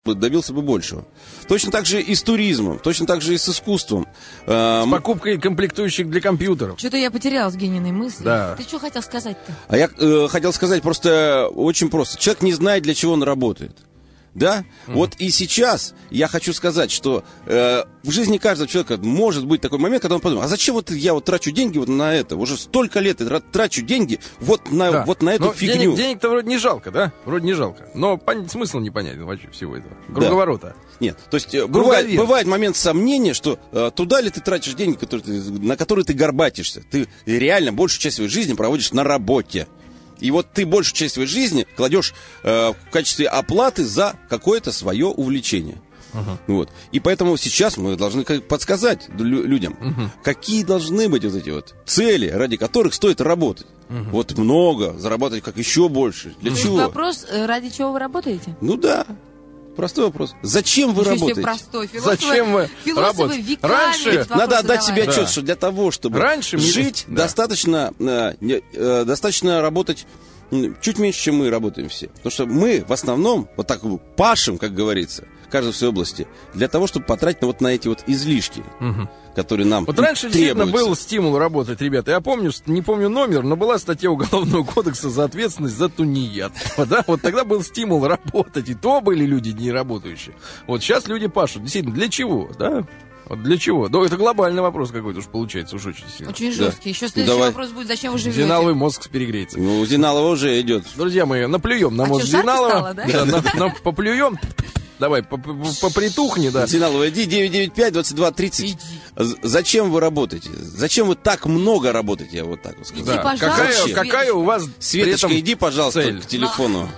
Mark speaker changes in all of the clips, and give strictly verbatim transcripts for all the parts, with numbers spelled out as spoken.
Speaker 1: добился бы большего. Точно так же и с туризмом, точно так же и с искусством.
Speaker 2: С покупкой комплектующих для компьютеров.
Speaker 3: Что-то я потерялась в Гениной мысли.
Speaker 2: Да.
Speaker 3: Ты что хотел сказать-то?
Speaker 1: А я э, хотел сказать просто очень просто. Человек не знает, для чего он работает. Да? Mm-hmm. Вот и сейчас я хочу сказать, что э, в жизни каждого человека может быть такой момент, когда он подумает, а зачем вот я вот трачу деньги вот на это? Уже столько лет я трачу деньги вот на, да. вот на эту
Speaker 2: Но
Speaker 1: фигню.
Speaker 2: Денег, денег-то вроде не жалко, да? Вроде не жалко. Но пон- смысл непонятен вообще всего этого. Круговорота.
Speaker 1: Да. Нет, то есть бывает, бывает момент сомнения, что э, туда ли ты тратишь деньги, которые ты, на которые ты горбатишься. Ты реально большую часть своей жизни проводишь на работе. И вот ты большую часть своей жизни кладешь э, в качестве оплаты за какое-то свое увлечение. Uh-huh. Вот. И поэтому сейчас мы должны подсказать лю- людям, uh-huh. какие должны быть вот эти вот цели, ради которых стоит работать. Uh-huh. Вот много, зарабатывать как еще больше. Для
Speaker 3: uh-huh.
Speaker 1: чего?
Speaker 3: Вопрос, ради чего вы работаете?
Speaker 1: Ну да. Простой вопрос. Зачем вы
Speaker 3: Еще
Speaker 1: работаете?
Speaker 3: Простой. Философы,
Speaker 2: Зачем вы
Speaker 3: философы веками
Speaker 2: Раньше
Speaker 1: надо отдать
Speaker 3: задавали.
Speaker 1: себе отчет,
Speaker 2: да.
Speaker 1: что для того, чтобы
Speaker 2: Раньше
Speaker 1: жить,
Speaker 2: да.
Speaker 1: достаточно, э, э, достаточно работать э, чуть меньше, чем мы работаем все. Потому что мы в основном вот так пашем, как говорится, каждый в своей области, для того, чтобы потратить вот на эти вот излишки, угу. которые нам
Speaker 2: Вот раньше
Speaker 1: требуются.
Speaker 2: действительно был стимул работать, ребята. Я помню, не помню номер, но была статья Уголовного кодекса за ответственность за тунеядство. Да? Вот тогда был стимул работать, и то были люди не работающие. Вот сейчас люди пашут. Действительно, для чего? Да? Вот для чего? Да, это глобальный вопрос какой-то уж получается, уж очень сильно.
Speaker 3: Очень жесткий.
Speaker 1: Да.
Speaker 3: Еще следующий
Speaker 1: Давай.
Speaker 3: вопрос будет, зачем вы живете?
Speaker 2: Зиналовый мозг перегреется.
Speaker 1: Ну, у Зиналова уже идет.
Speaker 2: Друзья мои, наплюем на
Speaker 3: А
Speaker 2: мозг
Speaker 3: что, жарко
Speaker 2: Зиналова.
Speaker 3: стало, да?
Speaker 2: Да, на- на- поплюем. Давай, попритухни, да.
Speaker 1: Зиналова, иди, девять девять пять двадцать два тридцать.
Speaker 3: Иди.
Speaker 1: Зачем вы работаете? Зачем вы так много работаете, я вот так вот скажу.
Speaker 3: Иди,
Speaker 2: Да.
Speaker 3: пожалуйста,
Speaker 2: Какая,
Speaker 3: Светочка.
Speaker 2: какая у вас
Speaker 1: Светочка,
Speaker 2: при этом
Speaker 1: иди, пожалуйста,
Speaker 2: цель?
Speaker 1: к телефону.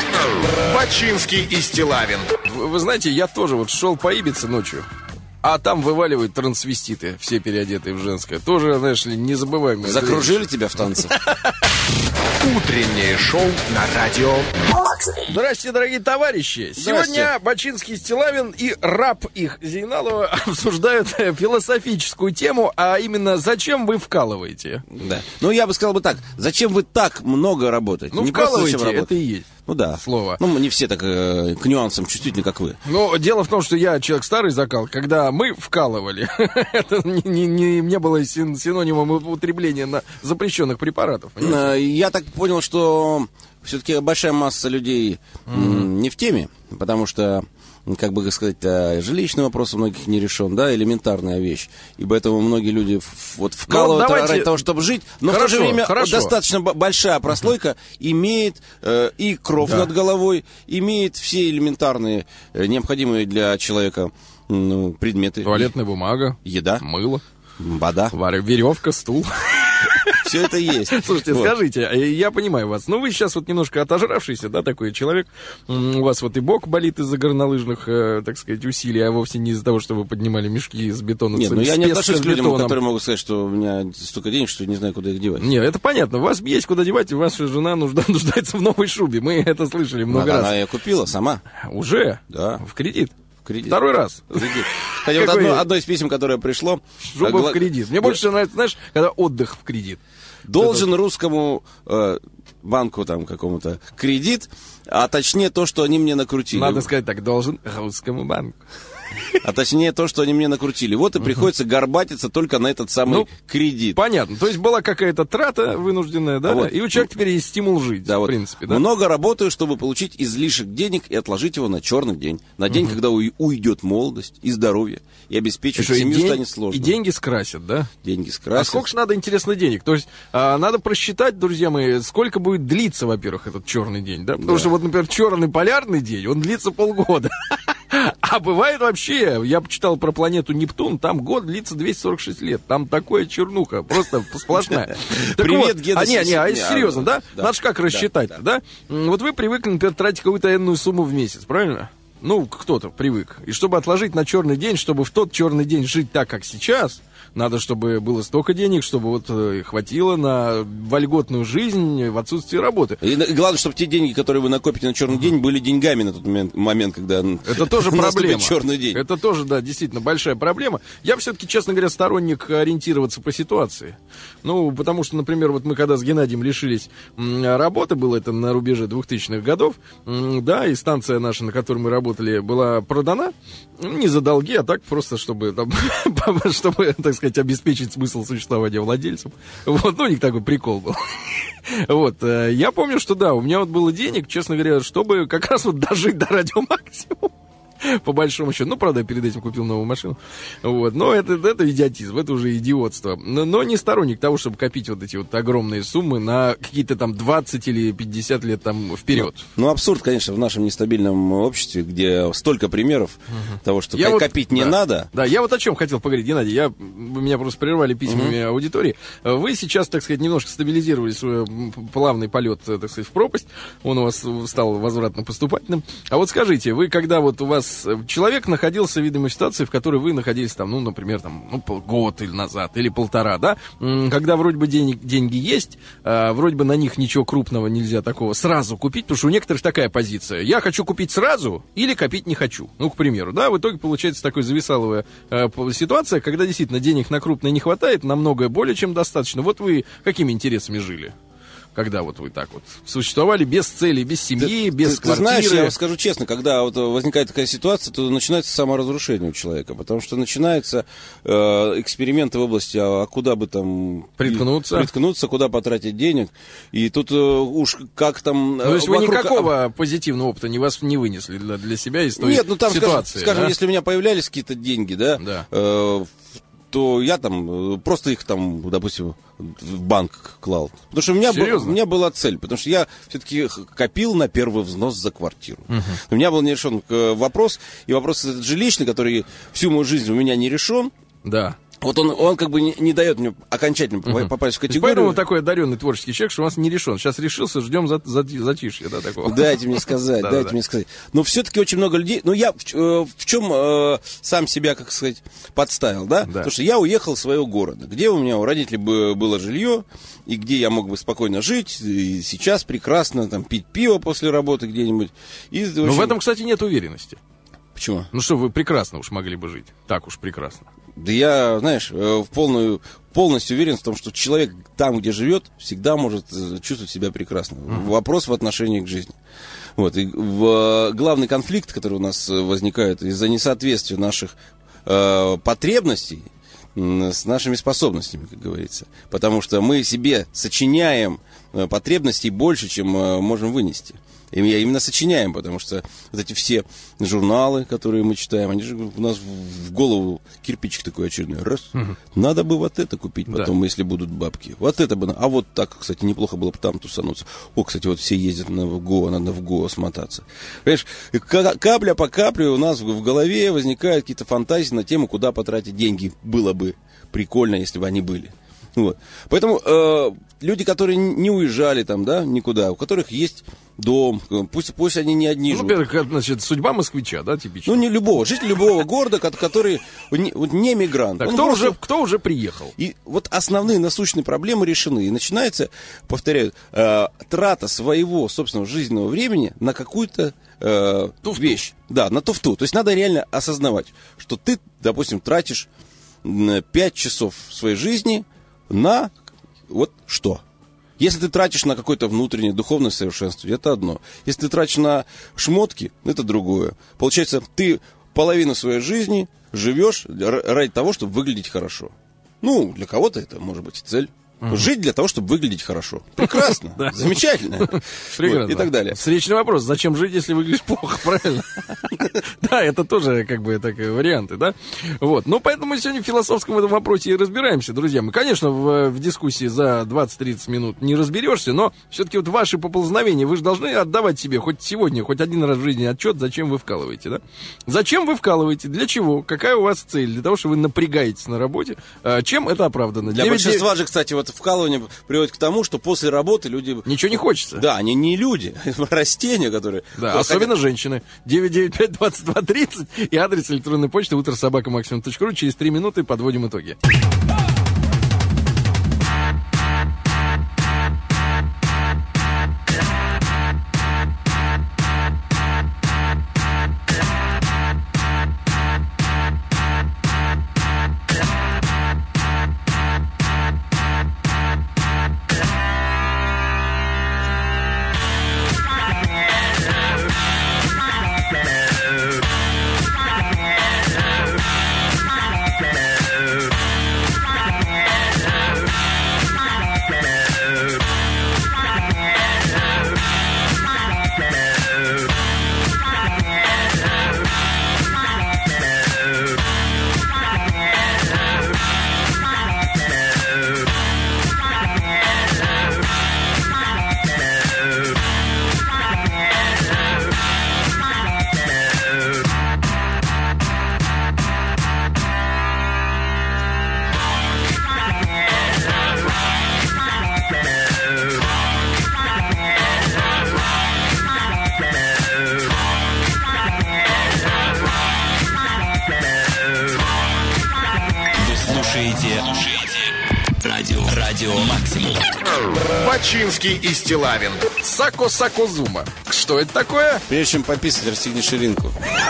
Speaker 4: Бачинский и Стилавин.
Speaker 2: Вы, вы знаете, я тоже вот шел по Ибице ночью, а там вываливают трансвеститы, все переодетые в женское. Тоже, знаешь ли, незабываемое.
Speaker 1: Закружили тебя в танце?
Speaker 4: Утреннее шоу на радио.
Speaker 2: Здравствуйте, дорогие товарищи. Сегодня Бачинский, Стилавин и раб их Зейналова обсуждают философическую тему, а именно, зачем вы вкалываете?
Speaker 1: Да. Ну, я бы сказал бы так. Зачем вы так много работаете?
Speaker 2: Ну,
Speaker 1: Не просто
Speaker 2: вкалываете,
Speaker 1: зачем работать.
Speaker 2: это и есть.
Speaker 1: Ну да.
Speaker 2: Слово.
Speaker 1: Ну, не все так э, к нюансам чувствительны, как вы.
Speaker 2: Но дело в том, что я человек старый закал, когда мы вкалывали, это не, не, не, не было син- синонимом употребления на запрещенных препаратов.
Speaker 1: Э, Я так понял, что все-таки большая масса людей м, не в теме, потому что, как бы сказать, э, жилищный вопрос у многих не решен, да, элементарная вещь. И поэтому многие люди в- вот вкалывают
Speaker 2: давайте-
Speaker 1: ради того, чтобы жить, но
Speaker 2: Хорошо,
Speaker 1: в то же время
Speaker 2: хорошо.
Speaker 1: достаточно б- большая прослойка имеет э, и кров
Speaker 2: Да.
Speaker 1: над головой, имеет все элементарные, э, необходимые для человека ну, предметы.
Speaker 2: Туалетная бумага,
Speaker 1: Еда,
Speaker 2: мыло,
Speaker 1: вода,
Speaker 2: варя- веревка, стул.
Speaker 1: все это есть.
Speaker 2: Слушайте,
Speaker 1: Вот.
Speaker 2: скажите, я понимаю вас, ну вы сейчас вот немножко отожравшийся, да, такой человек, М, у вас вот и бок болит из-за горнолыжных, э, так сказать, усилий, а вовсе не из-за того, что вы поднимали мешки с бетоном.
Speaker 1: Нет,
Speaker 2: с-
Speaker 1: ну я
Speaker 2: с
Speaker 1: не
Speaker 2: песком,
Speaker 1: отношусь
Speaker 2: с
Speaker 1: к людям,
Speaker 2: бетоном.
Speaker 1: которые могут сказать, что у меня столько денег, что не знаю, куда их девать.
Speaker 2: Нет, это понятно, у вас есть куда девать, и ваша жена нужда- нуждается в новой шубе, мы это слышали много
Speaker 1: Она,
Speaker 2: раз.
Speaker 1: она ее купила сама.
Speaker 2: Уже?
Speaker 1: Да.
Speaker 2: В кредит?
Speaker 1: В кредит.
Speaker 2: Второй раз?
Speaker 1: Кредит. Хотя вот
Speaker 2: Какой-
Speaker 1: одно, одно из писем, которое пришло...
Speaker 2: Шуба
Speaker 1: гла-
Speaker 2: в кредит. Мне больше нравится, знаешь, когда отдых в кредит.
Speaker 1: Должен русскому э, банку там какому-то кредит, а точнее то, что они мне накрутили.
Speaker 2: Надо сказать так, должен русскому банку.
Speaker 1: А точнее то, что они мне накрутили. Вот и приходится горбатиться только на этот самый
Speaker 2: Ну,
Speaker 1: кредит.
Speaker 2: Понятно. То есть была какая-то трата вынужденная, да?
Speaker 1: А вот,
Speaker 2: и у человека теперь есть стимул жить,
Speaker 1: Да,
Speaker 2: в
Speaker 1: вот
Speaker 2: принципе, да?
Speaker 1: много работаю, чтобы получить излишек денег и отложить его на черный день. На день, когда уй- уйдет молодость и здоровье, и
Speaker 2: И
Speaker 1: обеспечить
Speaker 2: что, и
Speaker 1: семью
Speaker 2: день-
Speaker 1: станет сложно.
Speaker 2: И деньги скрасят, да?
Speaker 1: Деньги скрасят.
Speaker 2: А сколько же надо, интересно, денег? То есть а, надо просчитать, друзья мои, сколько будет длиться, во-первых, этот черный день, да? Потому
Speaker 1: Да.
Speaker 2: что вот, например, черный полярный день, он длится полгода. А бывает вообще, я почитал про планету Нептун, там год длится двести сорок шесть лет. Там такая чернуха, просто сплошная. Так
Speaker 1: Привет,
Speaker 2: вот,
Speaker 1: Геда,
Speaker 2: А, не, не, а
Speaker 1: не,
Speaker 2: если серьезно,
Speaker 1: а,
Speaker 2: да?
Speaker 1: да,
Speaker 2: Надо же как
Speaker 1: да,
Speaker 2: рассчитать-то, да? М, Вот вы привыкли, например, тратить какую-то энную сумму в месяц, правильно? Ну, кто-то привык. И чтобы отложить на черный день, чтобы в тот черный день жить так, как сейчас, Надо, чтобы было столько денег, чтобы вот э, хватило на вольготную жизнь в отсутствии работы.
Speaker 1: И, и главное, чтобы те деньги, которые вы накопите на черный uh-huh. день, были деньгами на тот момент, момент когда
Speaker 2: это тоже проблема.
Speaker 1: Черный день.
Speaker 2: Это тоже, да, действительно большая проблема. Я все-таки, честно говоря, сторонник ориентироваться по ситуации. Ну, потому что, например, вот мы когда с Геннадием лишились м, работы, было это на рубеже двухтысячных годов, м, да, и станция наша, на которой мы работали, была продана, не за долги, а так просто, чтобы, там, чтобы, так сказать, обеспечить смысл существования владельцам. Вот, ну, у них такой прикол был. Вот, я помню, что да, у меня вот было денег, честно говоря, чтобы как раз вот дожить до радио максимум. По большому счету. Ну, правда, я перед этим купил новую машину. Вот. Но это, это идиотизм, это уже идиотство. Но, но не сторонник того, чтобы копить вот эти вот огромные суммы на какие-то там двадцать или пятьдесят лет там вперед.
Speaker 1: Ну, ну абсурд, конечно, в нашем нестабильном обществе, где столько примеров угу. того, что я копить вот, не
Speaker 2: да,
Speaker 1: надо.
Speaker 2: Да, я вот о чем хотел поговорить, Геннадий. Я, вы меня просто прервали письмами угу. аудитории. Вы сейчас, так сказать, немножко стабилизировали свой плавный полет, так сказать, в пропасть. Он у вас стал возвратно-поступательным. А вот скажите, вы когда вот у вас человек находился, видимо, в ситуации, в которой вы находились там, ну, например, там, ну, год или назад, или полтора, да, когда вроде бы денег, деньги есть, а, вроде бы на них ничего крупного нельзя такого сразу купить, потому что у некоторых такая позиция. Я хочу купить сразу или копить не хочу. Ну, к примеру, да, в итоге получается такая зависаловая а, ситуация, когда действительно денег на крупное не хватает, на многое более чем достаточно. Вот вы какими интересами жили? Когда вот вы так вот существовали без цели, без семьи,
Speaker 1: ты,
Speaker 2: без
Speaker 1: ты,
Speaker 2: квартиры.
Speaker 1: Ты знаешь, я скажу честно, когда вот возникает такая ситуация, то начинается саморазрушение у человека, потому что начинаются э, эксперименты в области, а куда бы там...
Speaker 2: Приткнуться.
Speaker 1: Приткнуться, куда потратить денег. И тут э, уж как там...
Speaker 2: Ну, то есть
Speaker 1: вокруг...
Speaker 2: вы никакого позитивного опыта не вас не вынесли для, для себя из той
Speaker 1: Нет, ну там,
Speaker 2: ситуации,
Speaker 1: скажем, скажем
Speaker 2: да?
Speaker 1: если у меня появлялись какие-то деньги, да,
Speaker 2: да.
Speaker 1: Э, то я там просто их там, допустим, в банк клал. Потому что у меня, был, у меня была цель, потому что я все-таки копил на первый взнос за квартиру. Uh-huh. У меня был не решен вопрос, и вопрос этот жилищный, который всю мою жизнь у меня не решен.
Speaker 2: Да.
Speaker 1: Вот он, он как бы не, не дает мне окончательно uh-huh. попасть в категорию.
Speaker 2: Поэтому он такой одаренный творческий человек, что у нас не решен. Сейчас решился, ждем за, за, затишья, да, такого.
Speaker 1: Дайте мне сказать, дайте мне сказать. Но все-таки очень много людей... Ну, я в, в чем э, сам себя, как сказать, подставил, да? Потому что я уехал из своего города, где у меня у родителей было жилье, и где я мог бы спокойно жить, и сейчас прекрасно там пить пиво после работы где-нибудь. И, в общем...
Speaker 2: Но в этом, кстати, нет уверенности.
Speaker 1: Почему?
Speaker 2: Ну что, вы прекрасно уж могли бы жить. Так уж прекрасно.
Speaker 1: Да я, знаешь, в полную, полностью уверен в том, что человек там, где живет, всегда может чувствовать себя прекрасно. Uh-huh. Вопрос в отношении к жизни. Вот. И в, главный конфликт, который у нас возникает из-за несоответствия наших э, потребностей с нашими способностями, как говорится. Потому что мы себе сочиняем потребностей больше, чем можем вынести. И мы именно сочиняем, потому что вот эти все журналы, которые мы читаем, они же у нас в голову кирпичик такой очередной. Раз. Угу. Надо бы вот это купить потом, да. если будут бабки. Вот это бы. А вот так, кстати, неплохо было бы там тусануться. О, кстати, вот все ездят на Гоа, надо в Гоа смотаться. Понимаешь, капля по капле у нас в голове возникают какие-то фантазии на тему, куда потратить деньги. Было бы прикольно, если бы они были. Вот. Поэтому э, люди, которые не уезжали там, да, никуда, у которых есть дом, пусть, пусть они не одни
Speaker 2: ну,
Speaker 1: живут.
Speaker 2: Во-первых, значит, судьба москвича, да, типично?
Speaker 1: Ну, не любого, житель любого города, который не, вот, не мигрант.
Speaker 2: Так, кто, просто... уже, кто уже приехал?
Speaker 1: И вот основные насущные проблемы решены. И начинается, повторяю, э, трата своего собственного жизненного времени на какую-то э, вещь. Да, на туфту. То есть надо реально осознавать, что ты, допустим, тратишь пять часов своей жизни на вот что. Если ты тратишь на какое-то внутреннее духовное совершенство, это одно. Если ты тратишь на шмотки, это другое. Получается, ты половину своей жизни живешь ради того, чтобы выглядеть хорошо. Ну, для кого-то это может быть цель. Угу. Жить для того, чтобы выглядеть хорошо. Прекрасно, замечательно. И так далее.
Speaker 2: Встречный вопрос. Зачем жить, если выглядишь плохо, правильно? Да, это тоже как бы варианты, да? Вот. Ну, поэтому сегодня в философском этом вопросе и разбираемся, друзья. Мы, конечно, в дискуссии за двадцать-тридцать минут не разберешься, но все-таки вот ваши поползновения, вы же должны отдавать себе хоть сегодня, хоть один раз в жизни отчет, зачем вы вкалываете, да? Зачем вы вкалываете? Для чего? Какая у вас цель? Для того, чтобы вы напрягаетесь на работе. Чем это оправдано?
Speaker 1: Для большинства же, кстати, вот вот вкалывание приводит к тому, что после работы люди...
Speaker 2: Ничего не хочется.
Speaker 1: Да, они не люди, растения, которые...
Speaker 2: Да, особенно хотят... женщины. девять девять пять двадцать два тридцать и адрес электронной почты утро собака максимум точка ру. Через три минуты подводим итоги.
Speaker 4: Радио, радио Максимум. Бачинский и Стилавин.
Speaker 2: Сако-сако-зума. Что это такое?
Speaker 1: Прежде чем пописать, расстегни ширинку.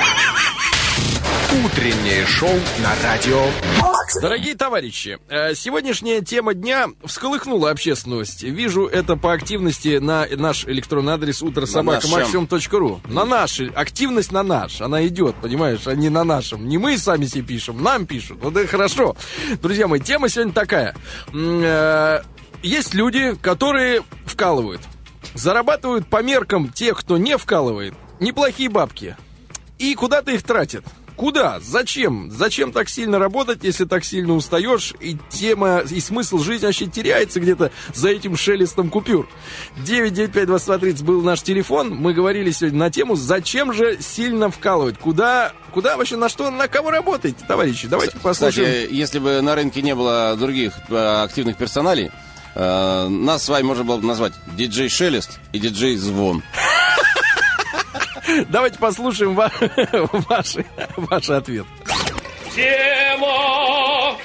Speaker 4: Утреннее шоу на радио Максимум.
Speaker 2: Дорогие товарищи, сегодняшняя тема дня всколыхнула общественность. Вижу это по активности на наш электронный адрес утро собака максимум точка ру. На наш, активность на наш, она идет, понимаешь, а не на нашем. Не мы сами себе пишем, нам пишут. Ну да хорошо. Друзья мои, тема сегодня такая. Есть люди, которые вкалывают. Зарабатывают по меркам тех, кто не вкалывает, неплохие бабки. И куда-то их тратят. Куда? Зачем? Зачем так сильно работать, если так сильно устаешь, и тема, и смысл жизни вообще теряется где-то за этим шелестом купюр? девять девять пять двадцать два тридцать был наш телефон. Мы говорили сегодня на тему, зачем же сильно вкалывать? Куда, куда вообще, на что, на кого работаете, товарищи? Давайте послушаем.
Speaker 1: Кстати, если бы на рынке не было других активных персоналей, нас с вами можно было бы назвать диджей Шелест и диджей Звон.
Speaker 2: Давайте послушаем ва- ваши, ваш ответ.
Speaker 5: Тема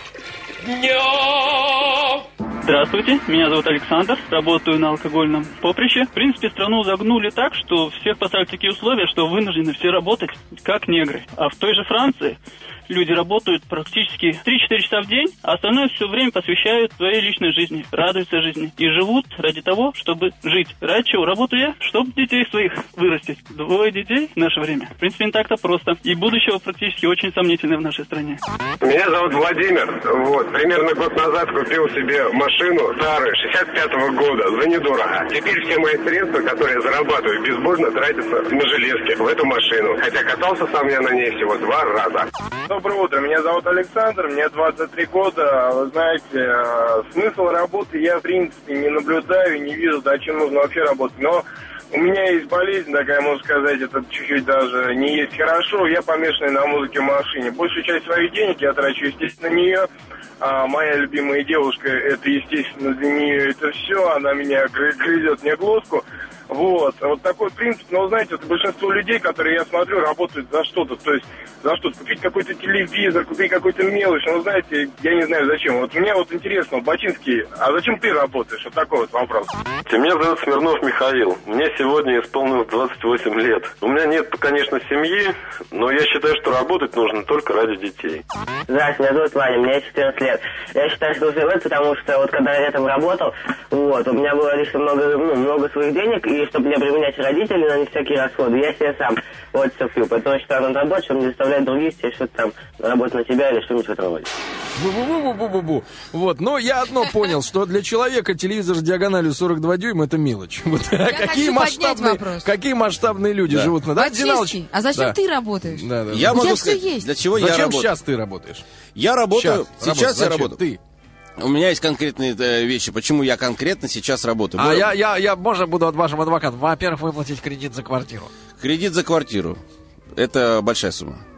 Speaker 5: дня. Здравствуйте, меня зовут Александр, работаю на алкогольном поприще. В принципе, страну загнули так, что всех поставили такие условия, что вынуждены все работать как негры. А в той же Франции люди работают практически три-четыре часа в день, а остальное все время посвящают своей личной жизни, радуются жизни и живут ради того, чтобы жить. Ради чего работаю я? Чтобы детей своих вырастить. Двое детей в наше время. В принципе, не так-то просто. И будущего практически очень сомнительное в нашей стране.
Speaker 6: Меня зовут Владимир. Вот, примерно год назад купил себе машину старую, шестьдесят пятого года, за недорого. Теперь все мои средства, которые я зарабатываю, безбожно тратятся на железки в эту машину. Хотя катался сам я на ней всего два раза.
Speaker 7: Доброе утро, меня зовут Александр, мне двадцать три года. Вы знаете, смысл работы я, в принципе, не наблюдаю, не вижу, зачем нужно вообще работать. Но у меня есть болезнь такая, можно сказать, это чуть-чуть даже не есть хорошо. Я помешанный на музыке в машине. Большую часть своих денег я трачу, естественно, на нее. А моя любимая девушка, это, естественно, для нее это все. Она меня грызет мне глотку. Вот, вот такой принцип, но, знаете, вот большинство людей, которые я смотрю, работают за что-то, то есть за что-то, купить какой-то телевизор, купить какую-то мелочь, ну, знаете, я не знаю зачем. Вот мне вот интересно, Бачинский, а зачем ты работаешь? Вот такой вот вопрос.
Speaker 8: Меня зовут Смирнов Михаил, мне сегодня исполнилось двадцать восемь лет. У меня нет, конечно, семьи, но я считаю, что работать нужно только ради детей.
Speaker 9: Здравствуйте, меня зовут Ваня, мне четырнадцать лет. Я считаю, что нужно работать, потому что вот когда я летом работал, вот, у меня было лишь много, ну, много своих денег, и чтобы не обременять родителей на них всякие расходы, я себе сам вот все пью. Поэтому я считаю, надо работать, чтобы не заставлять других себе что-то там работать на себя или что-нибудь в этом роде.
Speaker 2: Бу-бу-бу-бу-бу-бу. Вот, но я одно понял, что для человека телевизор с диагональю сорок два дюйма это мелочь. Вот, какие масштабные, какие масштабные люди
Speaker 3: да.
Speaker 2: живут.
Speaker 3: Да, Бачинский, а зачем да. ты работаешь?
Speaker 2: Да, да,
Speaker 1: я
Speaker 3: У
Speaker 1: могу
Speaker 3: тебя
Speaker 1: сказать,
Speaker 3: все есть.
Speaker 1: Для чего
Speaker 2: зачем
Speaker 1: я работаю?
Speaker 2: Сейчас ты работаешь?
Speaker 1: Я работаю,
Speaker 2: сейчас,
Speaker 1: сейчас я работаю.
Speaker 2: Ты?
Speaker 1: У меня есть конкретные э, вещи, почему я конкретно сейчас работаю.
Speaker 2: А
Speaker 1: Вы...
Speaker 2: я, я, я, можно буду от вашего адвоката? Во-первых, выплатить кредит за квартиру.
Speaker 1: Кредит за квартиру. Это большая сумма.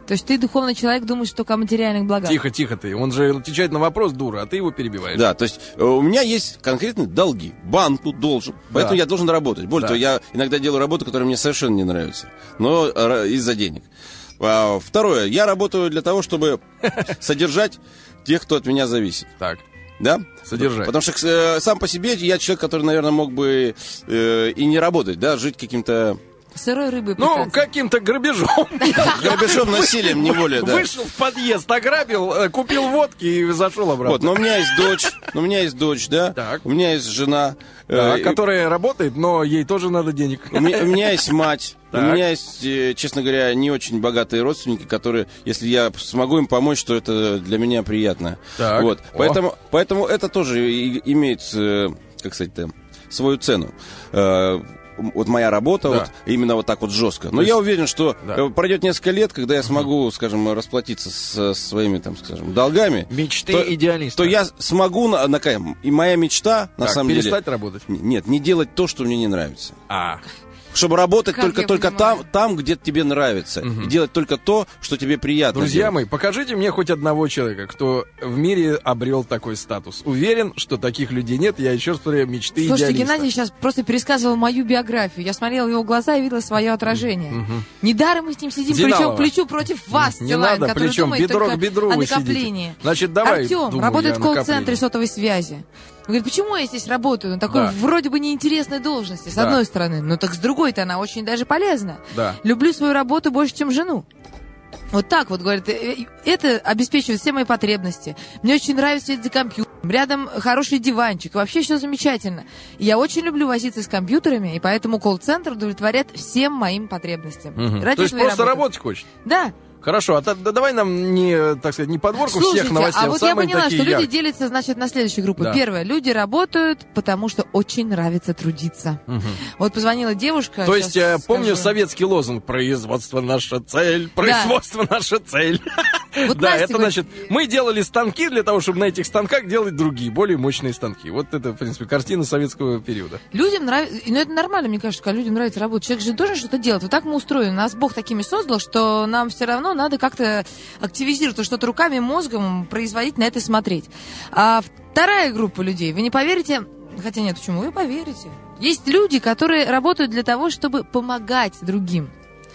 Speaker 3: То есть ты духовный человек, думаешь только о материальных благах.
Speaker 2: Тихо, тихо ты. Он же отвечает на вопрос, дура, а ты его перебиваешь.
Speaker 1: Да, то есть у меня есть конкретные долги. Банку должен. Поэтому
Speaker 2: Да.
Speaker 1: я должен работать. Более
Speaker 2: Да.
Speaker 1: того, я иногда делаю работу, которая мне совершенно не нравится. Но ра- из-за денег. А, Второе. Я работаю для того, чтобы содержать тех, кто от меня зависит.
Speaker 2: Так,
Speaker 1: Да?
Speaker 2: содержать.
Speaker 1: Потому что э, сам по себе я человек, который, наверное, мог бы э, и не работать, да, жить каким-то
Speaker 3: Сырой рыбой
Speaker 2: Ну,
Speaker 3: питаться.
Speaker 2: каким-то грабежом.
Speaker 1: грабежом, насилием, не более, да.
Speaker 2: Вышел в подъезд, ограбил, э, купил водки и зашел обратно.
Speaker 1: Вот, но у меня есть дочь, но у меня есть дочь, да,
Speaker 2: Так.
Speaker 1: у меня есть жена,
Speaker 2: Да,
Speaker 1: э,
Speaker 2: которая работает, но ей тоже надо денег.
Speaker 1: у меня, у меня есть мать, у
Speaker 2: Так.
Speaker 1: меня есть, э, честно говоря, не очень богатые родственники, которые, если я смогу им помочь, то это для меня приятно.
Speaker 2: Так.
Speaker 1: Вот,
Speaker 2: О.
Speaker 1: поэтому, поэтому это тоже и- имеет, э, как сказать, там, свою цену. Э, Вот моя работа,
Speaker 2: Да.
Speaker 1: вот именно вот так вот жестко. Но
Speaker 2: То есть-
Speaker 1: я уверен, что
Speaker 2: Да.
Speaker 1: э, пройдет несколько лет, когда я смогу, скажем, расплатиться со своими, там, скажем, долгами.
Speaker 2: Мечты
Speaker 1: то,
Speaker 2: идеалиста.
Speaker 1: то я смогу, на, на- и моя мечта, на
Speaker 2: Так,
Speaker 1: самом
Speaker 2: перестать
Speaker 1: деле...
Speaker 2: работать.
Speaker 1: Н- Нет, не делать то, что мне не нравится.
Speaker 2: А,
Speaker 1: Чтобы работать
Speaker 3: Как
Speaker 1: только,
Speaker 3: я
Speaker 1: только
Speaker 3: понимаю.
Speaker 1: там, там, где тебе нравится. И делать только то, что тебе приятно.
Speaker 2: друзья
Speaker 1: делать.
Speaker 2: мои, покажите мне хоть одного человека, кто в мире обрел такой статус. Уверен, что таких людей нет. Я еще раз повторяю, мечты
Speaker 3: Слушайте,
Speaker 2: идеалиста.
Speaker 3: Геннадий сейчас просто пересказывал мою биографию. Я смотрела в его глаза и видела свое отражение. Недаром мы с ним сидим плечом
Speaker 2: Зиналова.
Speaker 3: к плечу против вас,
Speaker 2: Не
Speaker 3: Стилавин,
Speaker 2: надо
Speaker 3: который
Speaker 2: плечом,
Speaker 3: думает
Speaker 2: бедро
Speaker 3: только
Speaker 2: к бедру
Speaker 3: о
Speaker 2: вы
Speaker 3: накоплении.
Speaker 2: сидите. Значит, давай,
Speaker 3: Артем
Speaker 2: думаю
Speaker 3: работает
Speaker 2: я
Speaker 3: в
Speaker 2: о
Speaker 3: колл-центре
Speaker 2: накоплении.
Speaker 3: сотовой связи. Он говорит, почему я здесь работаю на такой
Speaker 2: Да.
Speaker 3: вроде бы неинтересной должности, с
Speaker 2: Да.
Speaker 3: одной стороны, но так с другой-то она очень даже полезна.
Speaker 2: Да.
Speaker 3: Люблю свою работу больше, чем жену. Вот так вот, говорит, «Э, это обеспечивает все мои потребности. Мне очень нравится сидеть за компьютером. Рядом хороший диванчик. Вообще все замечательно. И я очень люблю возиться с компьютерами, и поэтому колл-центр удовлетворяет всем моим потребностям.
Speaker 2: Мгм.
Speaker 3: Ради
Speaker 2: То есть
Speaker 3: своей
Speaker 2: просто
Speaker 3: работы.
Speaker 2: работать хочешь?
Speaker 3: Да.
Speaker 2: Хорошо, а та- да давай нам не, так сказать, не подборку
Speaker 3: Слушайте,
Speaker 2: всех новостей,
Speaker 3: а вот я
Speaker 2: самые
Speaker 3: поняла,
Speaker 2: такие
Speaker 3: что люди
Speaker 2: яркие.
Speaker 3: делятся, значит, на следующие группы.
Speaker 2: Да.
Speaker 3: Первое. Люди работают, потому что очень нравится трудиться. Вот позвонила девушка.
Speaker 2: То есть,
Speaker 3: щас
Speaker 2: я помню
Speaker 3: скажу.
Speaker 2: советский лозунг «Производство наша цель», «Производство наша цель».
Speaker 3: Вот
Speaker 2: Да,
Speaker 3: Настя
Speaker 2: это
Speaker 3: говорит-
Speaker 2: значит, мы делали станки для того, чтобы на этих станках делать другие, более мощные станки. Вот это, в принципе, картина советского периода.
Speaker 3: Людям нравится, ну это нормально, мне кажется, когда людям нравится работать. Человек же должен что-то делать. Вот так мы устроены. Нас Бог такими создал, что нам все равно надо как-то активизировать, то что-то руками, мозгом производить, на это смотреть. А вторая группа людей, вы не поверите, хотя нет, почему? Вы поверите. Есть люди, которые работают для того, чтобы помогать другим.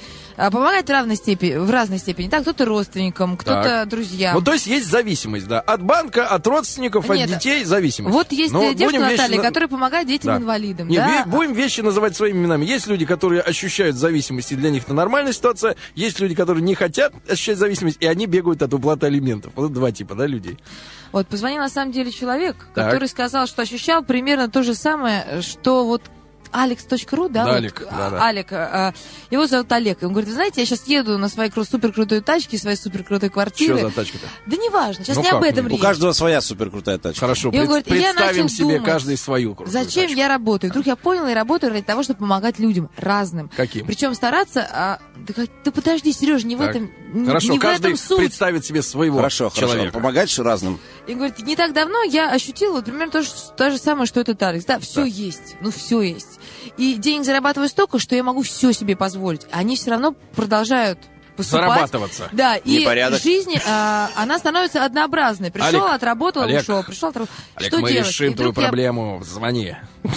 Speaker 3: А помогать в равной степени, в разной степени. Так, кто-то родственникам, кто-то
Speaker 2: Так.
Speaker 3: друзьям.
Speaker 2: Ну, то есть, есть зависимость, да, от банка, от родственников,
Speaker 3: Нет,
Speaker 2: от детей зависимость.
Speaker 3: Вот есть
Speaker 2: Но
Speaker 3: э, девушка
Speaker 2: будем вещи
Speaker 3: Наталья,
Speaker 2: на-
Speaker 3: которая помогает
Speaker 2: Да.
Speaker 3: детям-инвалидам.
Speaker 2: Не,
Speaker 3: да?
Speaker 2: ве- будем вещи называть своими именами. Есть люди, которые ощущают зависимость, и для них это нормальная ситуация. Есть люди, которые не хотят ощущать зависимость, и они бегают от уплаты алиментов. Вот два типа, да, людей.
Speaker 3: Вот позвонил на самом деле человек,
Speaker 2: Так.
Speaker 3: который сказал, что ощущал примерно то же самое, что вот Алекс точка ру, да?
Speaker 2: Да,
Speaker 3: вот,
Speaker 2: Алик,
Speaker 3: а,
Speaker 2: да, да.
Speaker 3: Алик, а, его зовут Олег. И он говорит, вы знаете, я сейчас еду на своей кру- суперкрутой тачке, своей суперкрутой квартиры.
Speaker 2: Что за тачка-то?
Speaker 3: Да неважно, сейчас
Speaker 2: Ну
Speaker 3: не
Speaker 2: как
Speaker 3: об этом
Speaker 2: не?
Speaker 3: речь.
Speaker 1: У каждого своя суперкрутая тачка.
Speaker 2: Хорошо,
Speaker 3: И он
Speaker 2: пред-
Speaker 3: говорит, и я
Speaker 2: представим
Speaker 3: начал
Speaker 2: себе
Speaker 3: думать,
Speaker 2: каждый свою крутую
Speaker 3: Зачем
Speaker 2: тачку.
Speaker 3: я работаю? Вдруг я поняла и работаю ради того, чтобы помогать людям разным.
Speaker 2: Каким?
Speaker 3: Причем стараться... А, да, как- да подожди, Сереж, не в
Speaker 2: Так.
Speaker 3: этом, не,
Speaker 2: Хорошо,
Speaker 3: не в
Speaker 2: каждый
Speaker 3: этом суть.
Speaker 2: представит себе своего
Speaker 1: Хорошо, хорошо.
Speaker 2: человека.
Speaker 1: Помогать же разным.
Speaker 3: И говорит, не так давно я ощутила вот примерно то, же- то же самое, что этот Алекс. Да, все
Speaker 2: Да.
Speaker 3: есть. Ну, все есть. И денег зарабатываю столько, что я могу все себе позволить. Они все равно продолжают поступать.
Speaker 2: Зарабатываться.
Speaker 3: Да, и
Speaker 1: Непорядок.
Speaker 3: жизнь, а, она становится однообразной. Пришел,
Speaker 2: Олег,
Speaker 3: отработал,
Speaker 2: Олег,
Speaker 3: ушел. Пришел, отработал.
Speaker 2: Олег,
Speaker 3: Что
Speaker 2: мы
Speaker 3: делать?
Speaker 2: решим
Speaker 3: И
Speaker 2: твою
Speaker 3: вдруг я-
Speaker 2: проблему. Звони.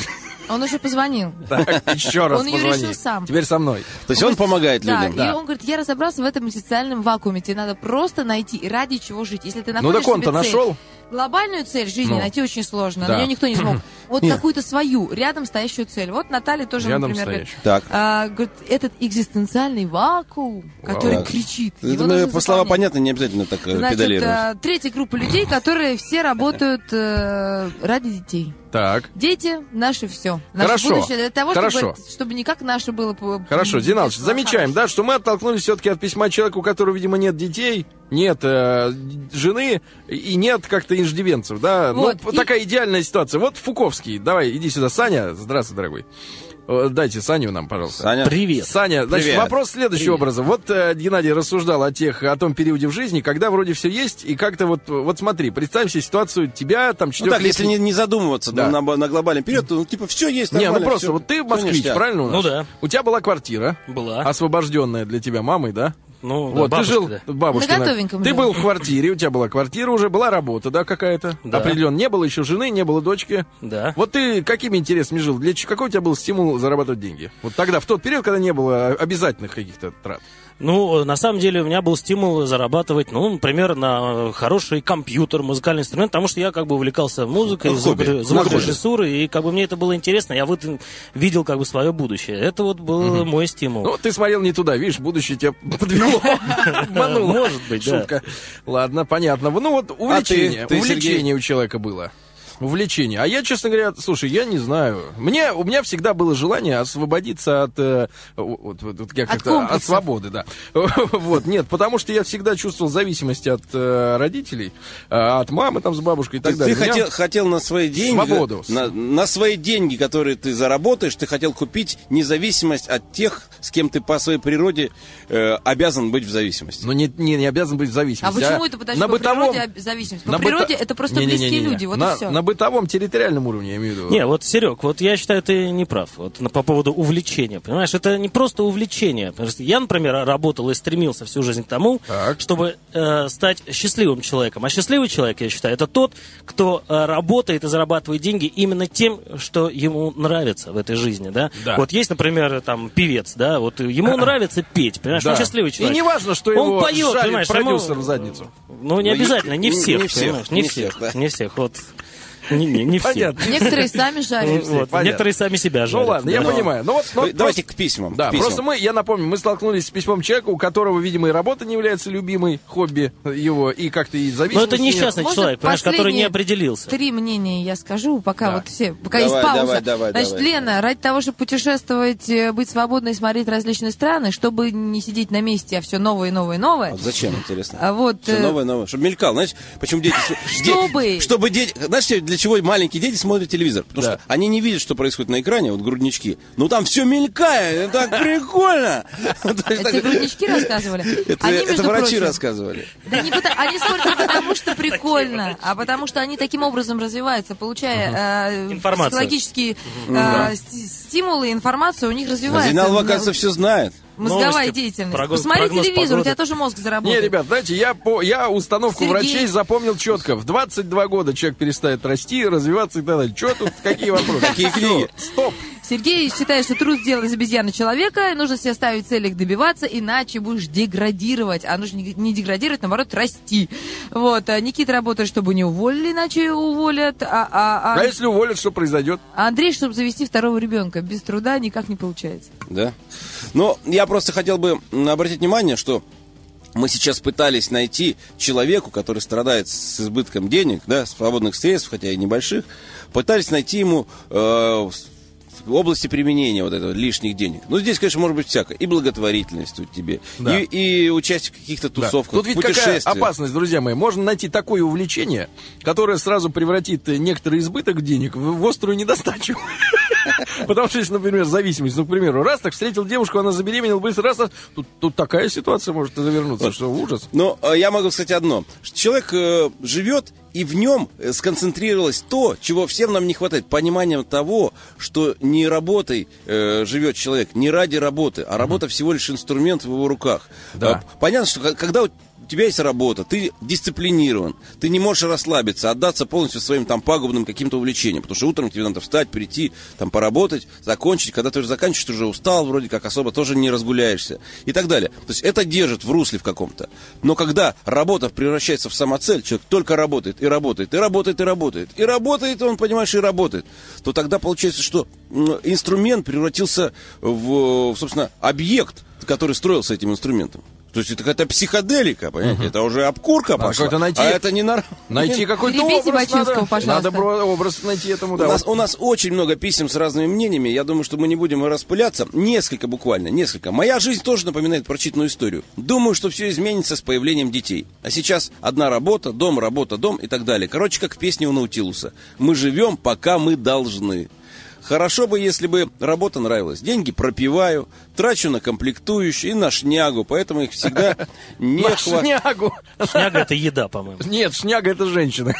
Speaker 3: Он уже позвонил.
Speaker 2: Так, еще раз
Speaker 3: Он её
Speaker 2: позвони.
Speaker 3: решил сам.
Speaker 2: Теперь со мной.
Speaker 1: То есть он помогает
Speaker 3: Да,
Speaker 1: людям.
Speaker 3: и он говорит, я разобрался в этом экзистенциальном вакууме. Тебе надо просто найти, ради чего жить. Если ты
Speaker 2: Ну
Speaker 3: находишь
Speaker 2: так он-то
Speaker 3: себе цель,
Speaker 2: нашел.
Speaker 3: глобальную цель жизни
Speaker 2: Ну.
Speaker 3: найти очень сложно.
Speaker 2: Да.
Speaker 3: На нее никто не смог. Вот
Speaker 1: Нет.
Speaker 3: какую-то свою, рядом стоящую цель. Вот Наталья тоже,
Speaker 2: Рядом
Speaker 3: например, говорит,
Speaker 2: стоящую.
Speaker 1: Так.
Speaker 3: а, говорит, этот экзистенциальный вакуум, который
Speaker 1: Так.
Speaker 3: кричит.
Speaker 1: Это
Speaker 3: его
Speaker 1: мы,
Speaker 3: нужно
Speaker 1: по слова
Speaker 3: заполнять.
Speaker 1: понятно, не обязательно так э,
Speaker 3: Значит,
Speaker 1: педалировать.
Speaker 3: а, третья группа людей, которые все работают э, ради детей.
Speaker 2: Так.
Speaker 3: Дети — наше все. Наше
Speaker 2: Хорошо.
Speaker 3: будущее для того,
Speaker 2: Хорошо.
Speaker 3: чтобы, чтобы не как наше было. по-
Speaker 2: Хорошо,
Speaker 3: м,
Speaker 2: Диналыч,
Speaker 3: было
Speaker 2: замечаем,
Speaker 3: хорошее.
Speaker 2: да, что мы оттолкнулись все-таки от письма человека, у которого, видимо, нет детей, нет э, жены и нет как-то иждивенцев, да.
Speaker 3: Вот,
Speaker 2: Ну,
Speaker 3: и-
Speaker 2: такая идеальная ситуация. Вот Фуковский, давай, иди сюда, Саня, здравствуй, дорогой. Э, Дайте Саню нам, пожалуйста.
Speaker 1: Саня.
Speaker 10: Привет.
Speaker 2: Саня, значит,
Speaker 1: Привет.
Speaker 2: вопрос следующего образа. Вот э, Геннадий рассуждал о тех, о том периоде в жизни, когда вроде все есть, и как-то вот, вот смотри, представим себе ситуацию тебя, там,
Speaker 1: Ну так,
Speaker 2: четырехлетний...
Speaker 1: если не, не задумываться
Speaker 2: Да.
Speaker 1: на, на глобальный период, то ну, типа все есть,
Speaker 2: Не, ну
Speaker 1: нормально,
Speaker 2: просто,
Speaker 1: всё.
Speaker 2: вот ты
Speaker 1: Всё
Speaker 2: москвич,
Speaker 1: ништяк.
Speaker 2: правильно у нас?
Speaker 10: Ну да.
Speaker 2: У тебя была квартира,
Speaker 10: Была.
Speaker 2: освобожденная для тебя мамой, да?
Speaker 10: Ну, да,
Speaker 2: вот, ты жил
Speaker 10: да.
Speaker 2: бабушкина.
Speaker 3: На готовеньком
Speaker 2: Ты
Speaker 3: жил.
Speaker 2: был в квартире, у тебя была квартира уже, была работа, да, какая-то?
Speaker 10: Да.
Speaker 2: Определенно. Не было еще жены, не было дочки.
Speaker 10: Да.
Speaker 2: Вот ты какими интересами жил? Для ч- какой у тебя был стимул зарабатывать деньги? Вот тогда, в тот период, когда не было обязательных каких-то трат.
Speaker 10: Ну, на самом деле, у меня был стимул зарабатывать, ну, например, на хороший компьютер, музыкальный инструмент, потому что я как бы увлекался музыкой,
Speaker 1: Ну,
Speaker 10: звук- звукорежиссурой, и как бы мне это было интересно, я вот видел как бы свое будущее. Это вот был мой стимул.
Speaker 2: Ну, ты смотрел не туда, видишь, будущее тебя подвело, обмануло.
Speaker 10: Может быть, да.
Speaker 2: Шутка. Ладно, понятно. Ну, вот увлечение,
Speaker 1: ты,
Speaker 2: увлечение у человека было. Увлечение. А я, честно говоря, слушай, я не знаю. Мне, у меня всегда было желание освободиться от, э, вот, вот, вот, как
Speaker 3: От
Speaker 2: это,
Speaker 3: комплексов.
Speaker 2: от свободы, да. Вот, нет, потому что я всегда чувствовал зависимость от э, родителей, э, от мамы там с бабушкой и так
Speaker 1: Ты,
Speaker 2: далее.
Speaker 1: ты
Speaker 2: Меня-
Speaker 1: хотел, хотел на свои деньги,
Speaker 2: Свободу.
Speaker 1: На, на свои деньги, которые ты заработаешь, ты хотел купить независимость от тех, с кем ты по своей природе э, обязан быть в зависимости.
Speaker 2: Ну, не, не, не обязан быть в зависимости.
Speaker 3: А почему это, подожди,
Speaker 2: на
Speaker 3: по
Speaker 2: бытовом-
Speaker 3: природе об- зависимость? По
Speaker 2: на
Speaker 3: природе
Speaker 2: быто-
Speaker 3: это просто
Speaker 2: Не-не-не-не.
Speaker 3: близкие люди, вот
Speaker 2: на,
Speaker 3: и все.
Speaker 2: на бытовом территориальном уровне, я имею в виду.
Speaker 10: Не, вот, Серег, вот я считаю, ты не прав. Вот на- по поводу увлечения. Понимаешь, это не просто увлечение. Потому что я, например, работал и стремился всю жизнь к тому,
Speaker 2: Так.
Speaker 10: чтобы э, стать счастливым человеком. А счастливый человек, я считаю, это тот, кто э, работает и зарабатывает деньги именно тем, что ему нравится в этой жизни, да?
Speaker 2: Да.
Speaker 10: Вот есть, например, там, певец, да, вот ему нравится петь, понимаешь,
Speaker 2: Да.
Speaker 10: он счастливый человек.
Speaker 2: И не важно, что
Speaker 10: Он
Speaker 2: его
Speaker 10: поет,
Speaker 2: шарит
Speaker 10: понимаешь,
Speaker 2: продюсер
Speaker 10: ему-
Speaker 2: в задницу.
Speaker 10: Ну, не
Speaker 1: Ну,
Speaker 10: обязательно, не
Speaker 1: не-
Speaker 10: всех,
Speaker 1: не всех,
Speaker 10: понимаешь, не
Speaker 1: не
Speaker 10: всех,
Speaker 1: всех, да.
Speaker 10: не всех, вот. Не, не, не всех.
Speaker 2: Понятно.
Speaker 3: Некоторые сами жарят.
Speaker 10: Вот,
Speaker 2: понятно.
Speaker 10: некоторые сами себя
Speaker 2: Ну
Speaker 10: жарят.
Speaker 2: ладно, я
Speaker 10: да.
Speaker 2: понимаю. Ну вот, ну,
Speaker 1: Вы- Давайте
Speaker 2: просто-
Speaker 1: к письмам.
Speaker 2: Да,
Speaker 1: к письмам.
Speaker 2: просто мы, я напомню, мы столкнулись с письмом человека, у которого, видимо, и работа не является любимой, хобби его, и как-то и
Speaker 10: Но
Speaker 2: зависимость.
Speaker 10: это несчастный
Speaker 3: Можно
Speaker 10: человек, понимаешь, который не
Speaker 3: последние
Speaker 10: определился.
Speaker 3: Три мнения я скажу, пока
Speaker 2: Да.
Speaker 3: вот все, пока
Speaker 1: Давай,
Speaker 3: есть пауза.
Speaker 1: давай, давай,
Speaker 3: Значит,
Speaker 1: давай.
Speaker 3: Лена, ради того, чтобы путешествовать, э, быть свободной, смотреть различные страны, чтобы не сидеть на месте, а все новое, новое, новое.
Speaker 1: Вот зачем, интересно?
Speaker 3: А вот,
Speaker 1: Все
Speaker 3: э,
Speaker 1: новое, новое. Чтобы мелькал. Знаешь, почему дети...
Speaker 3: Чтобы.
Speaker 1: де- Чтобы дети... Знаешь, для чего маленькие дети смотрят телевизор? Потому
Speaker 2: Да.
Speaker 1: что они не видят, что происходит на экране, вот груднички. Ну там все мелькает, это так прикольно.
Speaker 3: Это тебе груднички рассказывали?
Speaker 1: Это
Speaker 3: Они,
Speaker 1: это
Speaker 3: между
Speaker 1: врачи
Speaker 3: прочим,
Speaker 1: рассказывали.
Speaker 3: Да не потому, они смотрят не потому, что прикольно, а потому что они таким образом развиваются, получая э,
Speaker 10: Информацию.
Speaker 3: психологические э, ст- стимулы, информацию у них развивается.
Speaker 1: Зиналова, оказывается, все знает.
Speaker 3: Мозговая
Speaker 10: Новости,
Speaker 3: деятельность.
Speaker 10: прогноз-
Speaker 3: Посмотри
Speaker 10: прогноз
Speaker 3: телевизор, у
Speaker 10: погоды.
Speaker 3: тебя тоже мозг заработает.
Speaker 2: Не, ребят, знаете, я, по, я установку
Speaker 3: Сергей.
Speaker 2: врачей запомнил четко. В двадцать два года человек перестает расти, развиваться и так далее. Что тут, какие вопросы?
Speaker 1: Какие книги?
Speaker 2: Стоп.
Speaker 3: Сергей считает, что труд сделал из обезьяны человека, нужно себе ставить цели, их добиваться, иначе будешь деградировать. А нужно не не деградировать, наоборот, расти. Вот. а Никита работает, чтобы не уволили, иначе уволят. А, а- а-
Speaker 2: А если уволят, что произойдет?
Speaker 3: а Андрей, чтобы завести второго ребенка, без труда никак не получается.
Speaker 1: Да. Но я просто хотел бы м, обратить внимание, что мы сейчас пытались найти человеку, который страдает с избытком денег, да, свободных средств, хотя и небольших, пытались найти ему э, в области применения вот этого лишних денег. Ну, здесь, конечно, может быть всякое. И благотворительность тут тебе,
Speaker 2: Да.
Speaker 1: и, и участие в каких-то
Speaker 2: Да.
Speaker 1: тусовках,
Speaker 2: Тут ведь какая
Speaker 1: путешествиях.
Speaker 2: опасность, друзья мои. Можно найти такое увлечение, которое сразу превратит некоторый избыток денег в, в острую недостачу. Потому что, если, например, зависимость, ну, к примеру, раз так встретил девушку, она забеременела быстро, раз, раз тут, тут такая ситуация может завернуться,
Speaker 1: Вот.
Speaker 2: что ужас.
Speaker 1: Но э, я могу сказать одно. Что человек э, живет, и в нем э, сконцентрировалось то, чего всем нам не хватает. Пониманием того, что не работой э, живет человек, не ради работы, а работа всего лишь инструмент в его руках.
Speaker 2: Да.
Speaker 1: Э, понятно, что к- когда у у тебя есть работа, ты дисциплинирован, ты не можешь расслабиться, отдаться полностью своим там пагубным каким-то увлечениям, потому что утром тебе надо встать, прийти, там поработать, закончить, когда ты уже заканчиваешь, ты уже устал, вроде как особо тоже не разгуляешься и так далее. То есть это держит в русле в каком-то. Но когда работа превращается в самоцель, человек только работает и работает, и работает, и работает, и работает, и он, понимаешь, и работает, то тогда получается, что м, инструмент превратился в, собственно, объект, который строился этим инструментом. То есть это какая-то психоделика, понимаете? Это уже обкурка
Speaker 2: Надо
Speaker 1: пошла.
Speaker 2: какой-то найти-
Speaker 1: А это не нормально.
Speaker 2: Найти какой-то
Speaker 3: Перебейте
Speaker 2: образ
Speaker 3: Бачинского,
Speaker 2: надо.
Speaker 3: пожалуйста.
Speaker 2: Надо бро- образ найти этому,
Speaker 1: У
Speaker 2: да.
Speaker 1: нас,
Speaker 2: вот.
Speaker 1: у нас очень много писем с разными мнениями. Я думаю, что мы не будем распыляться. Несколько буквально, несколько. Моя жизнь тоже напоминает прочитанную историю. Думаю, что все изменится с появлением детей. А сейчас одна работа, дом, работа, дом и так далее. Короче, как в песне у Наутилуса. Мы живем, пока мы должны. Хорошо бы, если бы работа нравилась. Деньги пропиваю, трачу на комплектующие и на шнягу, поэтому их всегда не
Speaker 2: На
Speaker 1: хватает.
Speaker 2: шнягу.
Speaker 10: Шняга — это еда, по-моему.
Speaker 2: Нет, шняга это женщина.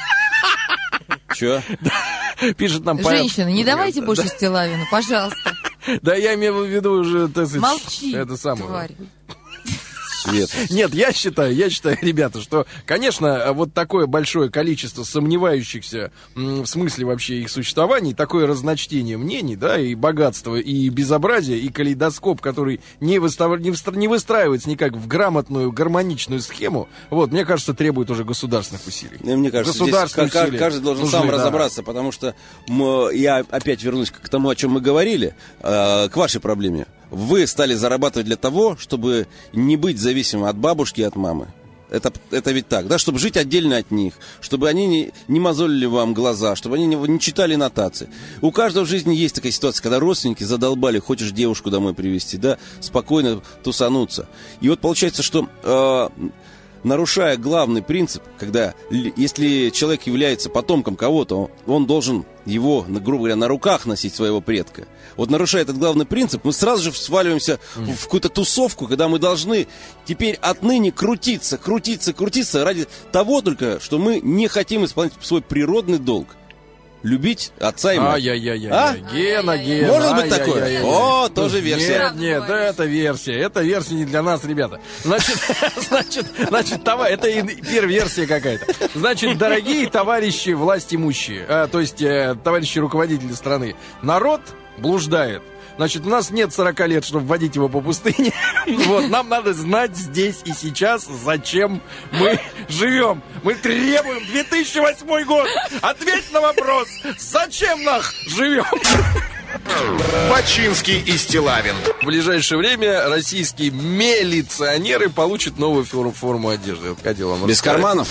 Speaker 1: Че?
Speaker 2: Пишет нам поэт.
Speaker 3: Женщины, не давайте больше Стилавину, пожалуйста.
Speaker 2: Да я имею в виду уже, так сказать,
Speaker 3: Молчи,
Speaker 2: это самое.
Speaker 3: тварь.
Speaker 2: Нет, я считаю, я считаю, ребята, что, конечно, вот такое большое количество сомневающихся в смысле вообще их существования, такое разночтение мнений, да, и богатство, и безобразие, и калейдоскоп, который не, выстав... не, выстра... не выстраивается никак в грамотную, гармоничную схему, вот, мне кажется, требует уже государственных усилий.
Speaker 1: Мне кажется, здесь усилия каждый должен нужны, сам да. разобраться, потому что мы, я опять вернусь к тому, о чем мы говорили, э, к вашей проблеме. Вы стали зарабатывать для того, чтобы не быть зависимым от бабушки и от мамы. Это, это ведь так, да, чтобы жить отдельно от них, чтобы они не, не мозолили вам глаза, чтобы они не, не читали нотации. У каждого в жизни есть такая ситуация, когда родственники задолбали, хочешь девушку домой привезти, да, спокойно тусануться. И вот получается, что... Э, нарушая главный принцип, когда если человек является потомком кого-то, он должен его, грубо говоря, на руках носить своего предка. Вот нарушая этот главный принцип, мы сразу же сваливаемся mm. в какую-то тусовку, когда мы должны теперь отныне крутиться, крутиться, крутиться ради того только, что мы не хотим исполнять свой природный долг. Любить отца и мать.
Speaker 2: Ай-яй-яй-яй.
Speaker 1: А?
Speaker 2: Гена, Гена.
Speaker 1: Может быть такое?
Speaker 2: Ай-яй-яй-яй.
Speaker 1: О, тоже версия.
Speaker 2: Нет, нет, да, это версия. Это версия не для нас, ребята. Значит, значит, значит, товар, это перверсия какая-то. Значит, дорогие товарищи власть имущие, а, то есть э, товарищи руководители страны, народ блуждает. Значит, у нас нет сорока лет, чтобы водить его по пустыне. Вот, нам надо знать здесь и сейчас, зачем мы живем. Мы требуем две тысячи восьмой год. Ответь на вопрос, зачем нах живем?
Speaker 4: Бачинский и Стилавин.
Speaker 2: В ближайшее время российские милиционеры получат новую форму, форму одежды. Вот хотел вам
Speaker 1: без
Speaker 2: рассказать.
Speaker 1: Карманов?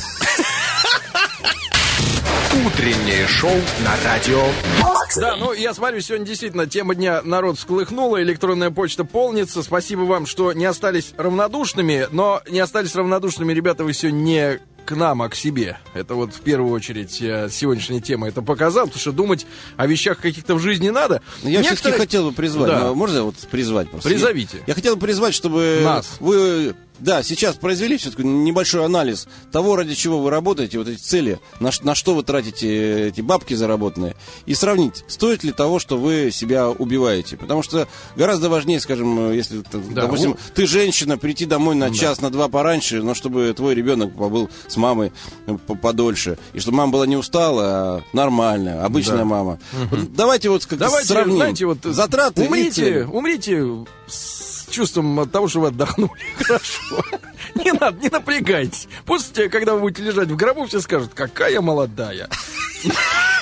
Speaker 4: Утреннее шоу на радио Макс.
Speaker 2: Да, ну я смотрю, сегодня действительно тема дня народ всколыхнула, электронная почта полнится. Спасибо вам, что не остались равнодушными, но не остались равнодушными, ребята, вы сегодня не к нам, а к себе. Это вот в первую очередь сегодняшняя тема это показала, потому что думать о вещах каких-то в жизни надо.
Speaker 1: Я Некоторые... все-таки хотел бы призвать, да. Можно вот призвать просто?
Speaker 2: Призовите.
Speaker 1: Я, я хотел бы призвать, чтобы
Speaker 2: нас.
Speaker 1: Вы... Да, сейчас произвели все-таки небольшой анализ того, ради чего вы работаете, вот эти цели, на, на что вы тратите эти бабки заработанные, и сравнить, стоит ли того, что вы себя убиваете. Потому что гораздо важнее, скажем, если, да, допустим, у... ты женщина, прийти домой на час, да. на два пораньше, но чтобы твой ребенок побыл с мамой подольше, и чтобы мама была не устала, а нормальная, обычная да. мама. Угу. Вот давайте вот как-то
Speaker 2: давайте,
Speaker 1: сравним
Speaker 2: знаете, вот,
Speaker 1: затраты
Speaker 2: умрите, умрите с чувством от того, что вы отдохнули хорошо. Не надо, не напрягайтесь. После, когда вы будете лежать в гробу, все скажут, какая молодая.